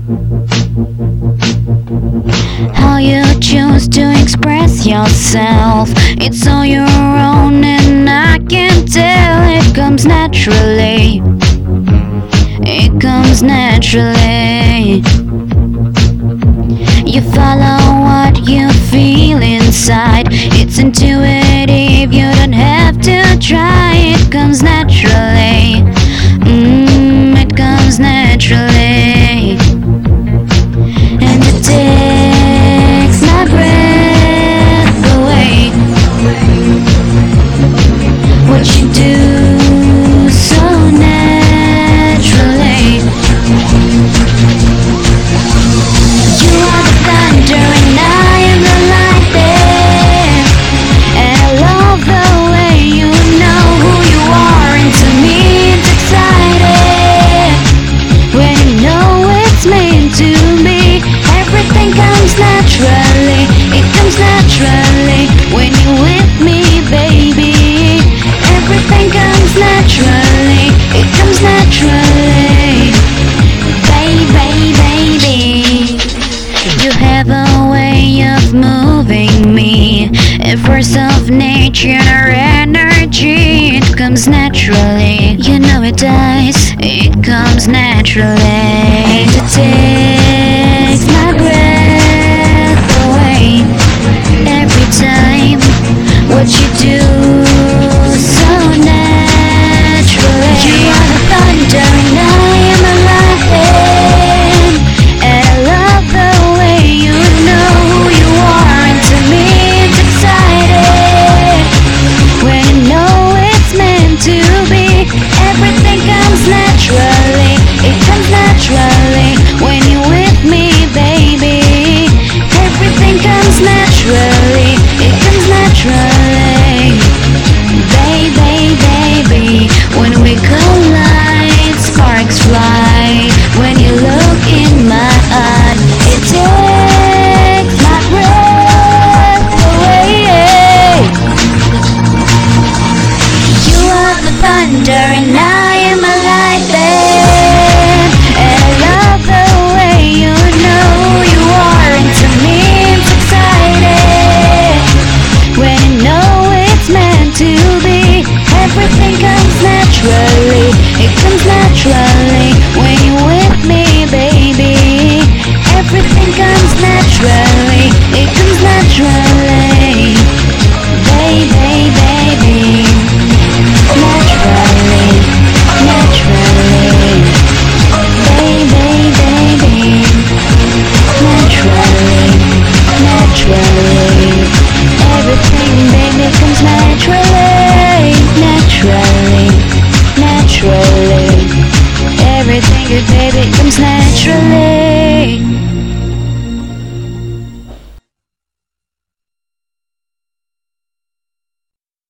How you choose to express yourself, it's all your own, and I can tell it comes naturally. It comes naturally. You follow what you feel inside. It's intuitive, you don't have to try. It comes naturally. It comes naturally. And it takes my breath away. What you do so naturally. You are the thunder and I am the lightning. And I love the way you know who you are. And to me it's exciting when you know it's meant to be. Everything comes naturally. It comes naturally when you're with me, baby. Everything comes naturally. It comes naturally. Baby, baby. You have a way of moving me, a force of nature or energy. It comes naturally. You know it does. It comes naturally. It takes my breath away every time. What you do so naturally. You are the thunder and I am the lightning. And I love the way you know who you are. And to me it's exciting when you know it's meant to be. Everything comes naturally. It comes naturally when you're with me, baby. Everything comes naturally. It comes naturally. Baby, baby. When we collide, sparks fly. When you look in my eyes, it takes my breath away. You are the thunder and I am a lightning. And I love the way you know who you are. And to me it's exciting when you know it's meant to be. Everything comes naturally. It comes naturally when you're with me, baby. Everything comes naturally. It comes naturally. Baby, baby. Naturally. Naturally. Baby, baby. Naturally. Naturally. Everything, baby, comes naturally. Naturally. Naturally. Everything good, baby, comes naturally.